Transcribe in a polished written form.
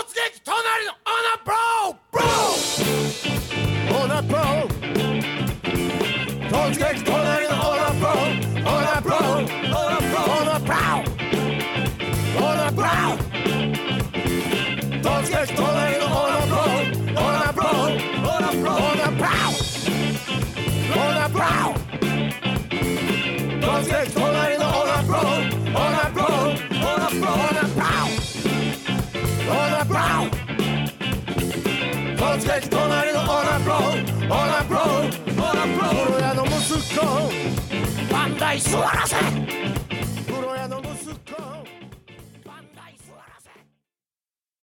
撃隣のオナプロ突撃隣のオナプロ突撃隣のオナプロ突撃隣のオナプロ突撃隣のオナプロプロ屋の息子バンダイ座らせ